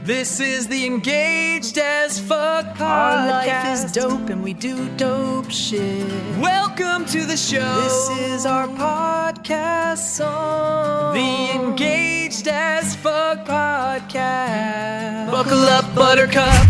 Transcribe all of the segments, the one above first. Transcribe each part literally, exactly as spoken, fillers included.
This is the Engaged as Fuck podcast. Our life is dope and we do dope shit. Welcome to the show. This is our podcast song. The Engaged as Fuck podcast. Buckle up, buttercup.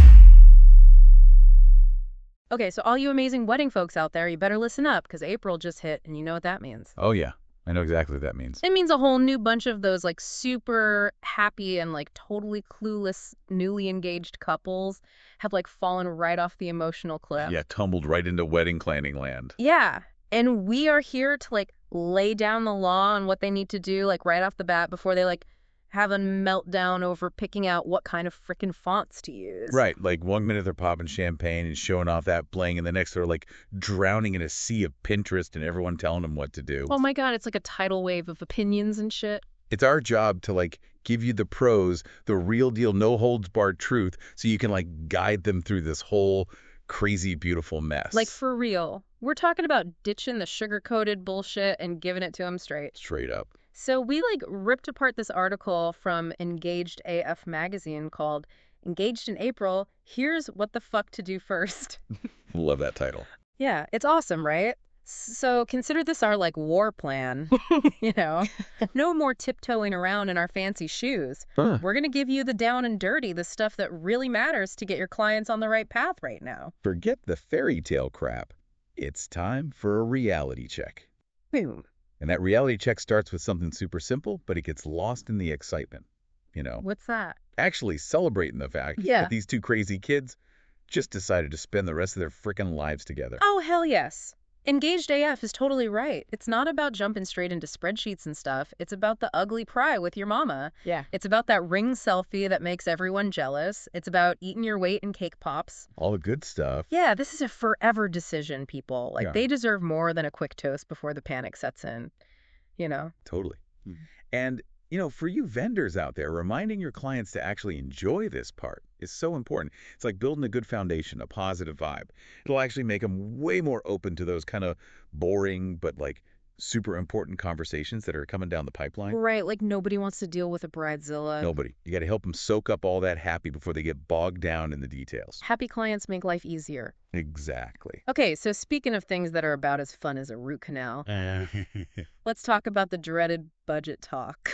Okay, so all you amazing wedding folks out there, you better listen up, because April just hit, and you know what that means. Oh, yeah. I know exactly what that means. It means a whole new bunch of those, like, super happy and, like, totally clueless, newly engaged couples have, like, fallen right off the emotional cliff. Yeah, tumbled right into wedding planning land. Yeah, and we are here to, like, lay down the law on what they need to do, like, right off the bat before they, like, have a meltdown over picking out what kind of frickin' fonts to use. Right, like one minute they're popping champagne and showing off that bling, and the next they're like drowning in a sea of Pinterest and everyone telling them what to do. Oh my god, it's like a tidal wave of opinions and shit. It's our job to like give you the pros, the real deal, no holds barred truth, so you can like guide them through this whole crazy, beautiful mess. Like for real. We're talking about ditching the sugar-coated bullshit and giving it to them straight. Straight up. So we like ripped apart this article from Engaged A F magazine called Engaged in April, Here's What the Fuck to Do First. Love that title. Yeah, it's awesome, right? So consider this our like war plan, you know, no more tiptoeing around in our fancy shoes. Huh. We're going to give you the down and dirty, the stuff that really matters to get your clients on the right path right now. Forget the fairy tale crap. It's time for a reality check. Boom. And that reality check starts with something super simple, but it gets lost in the excitement. You know, What's that? actually celebrating the fact Yeah. that these two crazy kids just decided to spend the rest of their frickin' lives together. Oh, hell yes. Engaged A F is totally right. It's not about jumping straight into spreadsheets and stuff. It's about the ugly pry with your mama. Yeah. It's about that ring selfie that makes everyone jealous. It's about eating your weight in cake pops. All the good stuff. Yeah, this is a forever decision, people. Like, Yeah. they deserve more than a quick toast before the panic sets in. You know? Totally. Mm-hmm. And, you know, for you vendors out there, reminding your clients to actually enjoy this part is so important. It's like building a good foundation, a positive vibe. It'll actually make them way more open to those kind of boring but like super important conversations that are coming down the pipeline. Right, like nobody wants to deal with a bridezilla. Nobody. You got to help them soak up all that happy before they get bogged down in the details. Happy clients make life easier. Exactly. Okay, so speaking of things that are about as fun as a root canal, let's talk about the dreaded budget talk.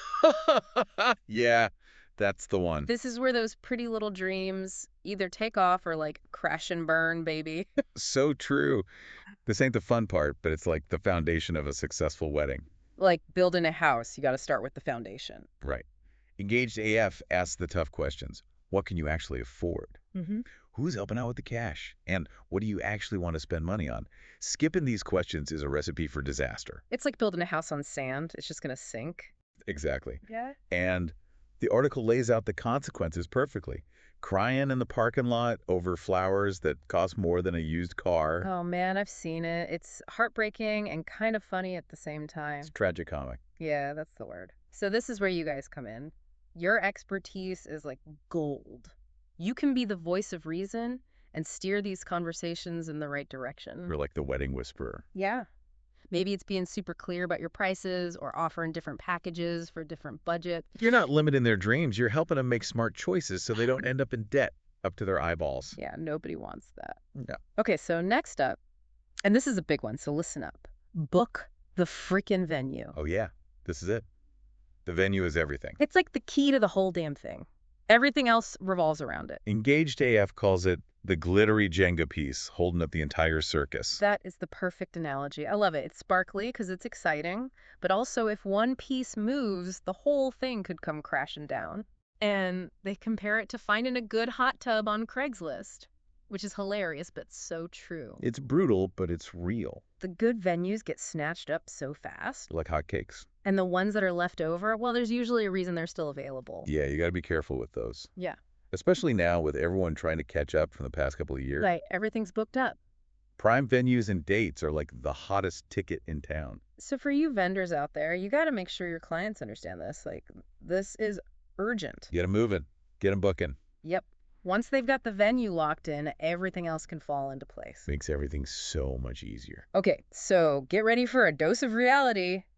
Yeah, that's the one. This is where those pretty little dreams either take off or like crash and burn, baby. So true. This ain't the fun part, but it's like the foundation of a successful wedding. Like building a house, you got to start with the foundation. Right. Engaged A F asks the tough questions. What can you actually afford? Mm-hmm. Who's helping out with the cash? And what do you actually want to spend money on? Skipping these questions is a recipe for disaster. It's like building a house on sand. It's just going to sink. Exactly. Yeah. And the article lays out the consequences perfectly. Crying in the parking lot over flowers that cost more than a used car. Oh man, I've seen it. It's heartbreaking and kind of funny at the same time. It's tragicomic. Yeah, that's the word. So this is where you guys come in. Your expertise is like gold. You can be the voice of reason and steer these conversations in the right direction. You're like the wedding whisperer. Yeah. Maybe it's being super clear about your prices or offering different packages for different budget. You're not limiting their dreams. You're helping them make smart choices so they don't end up in debt up to their eyeballs. Yeah, nobody wants that. No. Okay, so next up, and this is a big one, so listen up. Book the freaking venue. Oh, yeah. This is it. The venue is everything. It's like the key to the whole damn thing. Everything else revolves around it. Engaged A F calls it the glittery Jenga piece holding up the entire circus. That is the perfect analogy. I love it. It's sparkly because it's exciting, but also if one piece moves, the whole thing could come crashing down. And they compare it to finding a good hot tub on Craigslist, which is hilarious, but so true. It's brutal, but it's real. The good venues get snatched up so fast, Like hotcakes. and the ones that are left over, well, there's usually a reason they're still available. Yeah, you got to be careful with those. Yeah. Especially now with everyone trying to catch up from the past couple of years. Right, everything's booked up. Prime venues and dates are like the hottest ticket in town. So for you vendors out there, you got to make sure your clients understand this. Like, this is urgent. Get them moving. Get them booking. Yep. Once they've got the venue locked in, everything else can fall into place. Makes everything so much easier. Okay, so get ready for a dose of reality.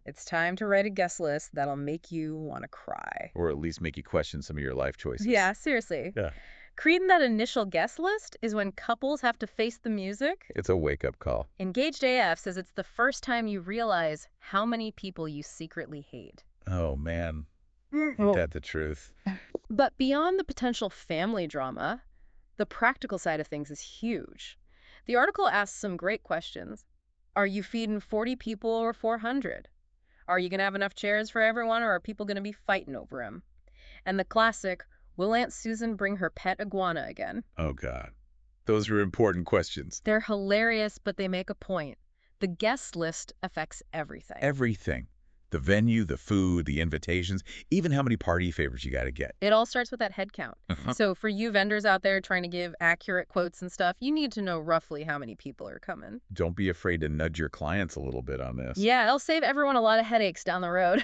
It's time to write a guest list that'll make you want to cry. Or at least make you question some of your life choices. Yeah, seriously. Yeah. Creating that initial guest list is when couples have to face the music. It's a wake-up call. Engaged A F says it's the first time you realize how many people you secretly hate. Oh, man. Ain't that the truth? But beyond the potential family drama, the practical side of things is huge. The article asks some great questions. Are you feeding forty people or four hundred? Are you going to have enough chairs for everyone, or are people going to be fighting over them? And the classic, will Aunt Susan bring her pet iguana again? Oh, God. Those are important questions. They're hilarious, but they make a point. The guest list affects everything. Everything. The venue, the food, the invitations, even how many party favors you got to get. It all starts with that head count. Uh-huh. So for you vendors out there trying to give accurate quotes and stuff, you need to know roughly how many people are coming. Don't be afraid to nudge your clients a little bit on this. Yeah, it'll save everyone a lot of headaches down the road.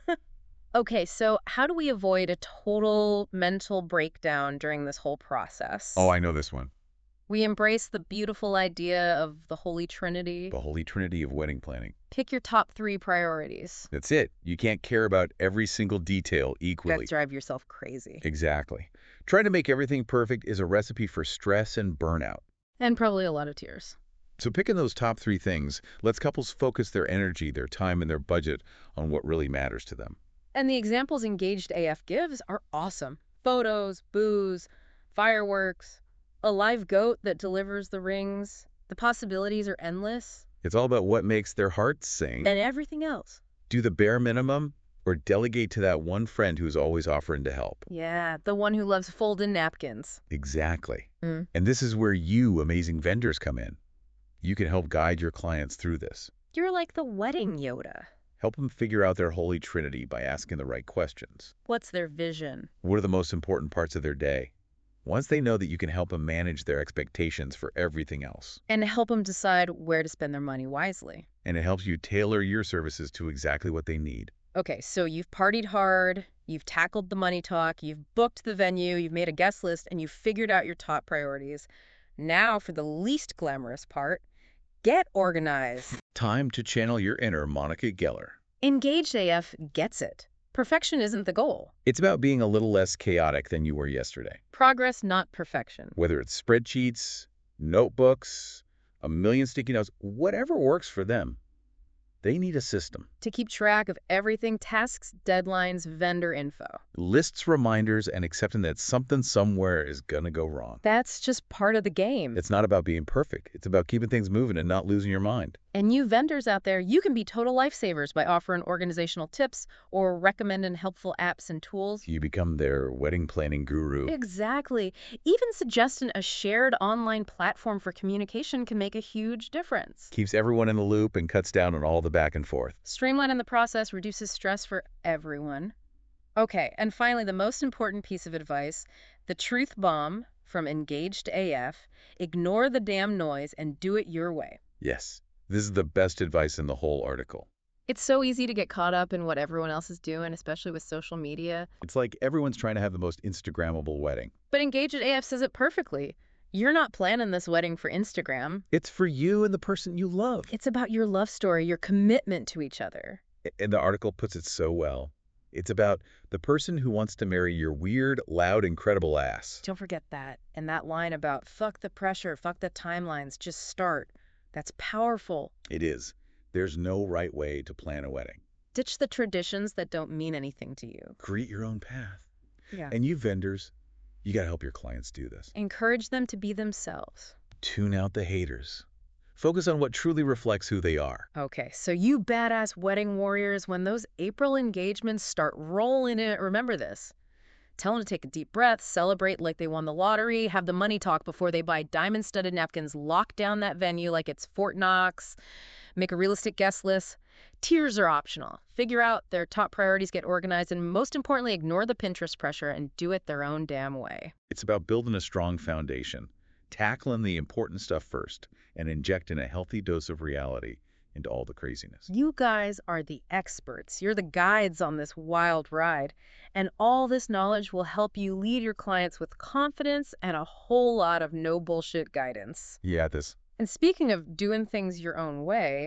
Okay, so how do we avoid a total mental breakdown during this whole process? Oh, I know this one. We embrace the beautiful idea of the Holy Trinity. The Holy Trinity of wedding planning. Pick your top three priorities. That's it. You can't care about every single detail equally. That drive yourself crazy. Exactly. Trying to make everything perfect is a recipe for stress and burnout. And probably a lot of tears. So picking those top three things lets couples focus their energy, their time, and their budget on what really matters to them. And the examples Engaged A F gives are awesome. Photos, booze, fireworks, a live goat that delivers the rings. The possibilities are endless. It's all about what makes their hearts sing. And everything else. Do the bare minimum or delegate to that one friend who's always offering to help. Yeah, the one who loves folding napkins. Exactly. Mm. And this is where you, amazing vendors, come in. You can help guide your clients through this. You're like the wedding Yoda. Help them figure out their holy trinity by asking the right questions. What's their vision? What are the most important parts of their day? Once they know that you can help them manage their expectations for everything else. And help them decide where to spend their money wisely. And it helps you tailor your services to exactly what they need. Okay, so you've partied hard, you've tackled the money talk, you've booked the venue, you've made a guest list, and you've figured out your top priorities. Now for the least glamorous part, get organized. Time to channel your inner Monica Geller. Engaged A F gets it. Perfection isn't the goal. It's about being a little less chaotic than you were yesterday. Progress, not perfection. Whether it's spreadsheets, notebooks, a million sticky notes, whatever works for them. They need a system. To keep track of everything, tasks, deadlines, vendor info. Lists, reminders, and accepting that something somewhere is gonna go wrong. That's just part of the game. It's not about being perfect. It's about keeping things moving and not losing your mind. And you vendors out there, you can be total lifesavers by offering organizational tips or recommending helpful apps and tools. You become their wedding planning guru. Exactly. Even suggesting a shared online platform for communication can make a huge difference. Keeps everyone in the loop and cuts down on all the back and forth. Streamlining the process reduces stress for everyone. Okay, and finally, the most important piece of advice, the truth bomb from Engaged A F. Ignore the damn noise and do it your way. Yes, this is the best advice in the whole article. It's so easy to get caught up in what everyone else is doing, especially with social media. It's like everyone's trying to have the most Instagrammable wedding. But Engaged A F says it perfectly. You're not planning this wedding for Instagram. It's for you and the person you love. It's about your love story, your commitment to each other. And the article puts it so well. It's about the person who wants to marry your weird, loud, incredible ass. Don't forget that. And that line about fuck the pressure, fuck the timelines, just start. That's powerful. It is. There's no right way to plan a wedding. Ditch the traditions that don't mean anything to you. Create your own path. Yeah. And you vendors, you got to help your clients do this. Encourage them to be themselves. Tune out the haters. Focus on what truly reflects who they are. Okay, so you badass wedding warriors, when those April engagements start rolling in, remember this. Tell them to take a deep breath, celebrate like they won the lottery, have the money talk before they buy diamond-studded napkins, lock down that venue like it's Fort Knox, make a realistic guest list. Tears are optional. Figure out their top priorities, get organized, and most importantly, ignore the Pinterest pressure and do it their own damn way. It's about building a strong foundation, tackling the important stuff first, and injecting a healthy dose of reality into all the craziness. You guys are the experts. You're the guides on this wild ride. And all this knowledge will help you lead your clients with confidence and a whole lot of no bullshit guidance. Yeah, this. And speaking of doing things your own way,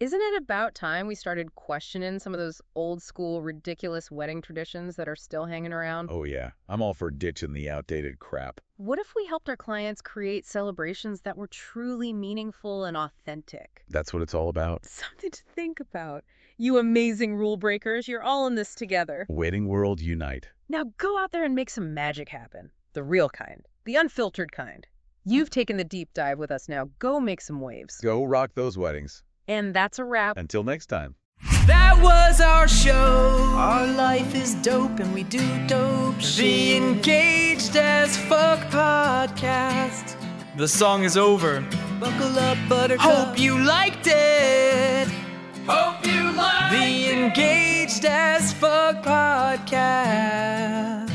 Isn't it about time we started questioning some of those old school, ridiculous wedding traditions that are still hanging around? Oh yeah, I'm all for ditching the outdated crap. What if we helped our clients create celebrations that were truly meaningful and authentic? That's what it's all about. Something to think about. You amazing rule breakers, you're all in this together. Wedding world unite. Now go out there and make some magic happen. The real kind. The unfiltered kind. You've taken the deep dive with us now. Go make some waves. Go rock those weddings. And that's a wrap. Until next time. That was our show. Our life is dope and we do dope The shit. Engaged as Fuck podcast. The song is over. Buckle up, buttercup. Hope you liked it. Hope you liked the Engaged as Fuck podcast.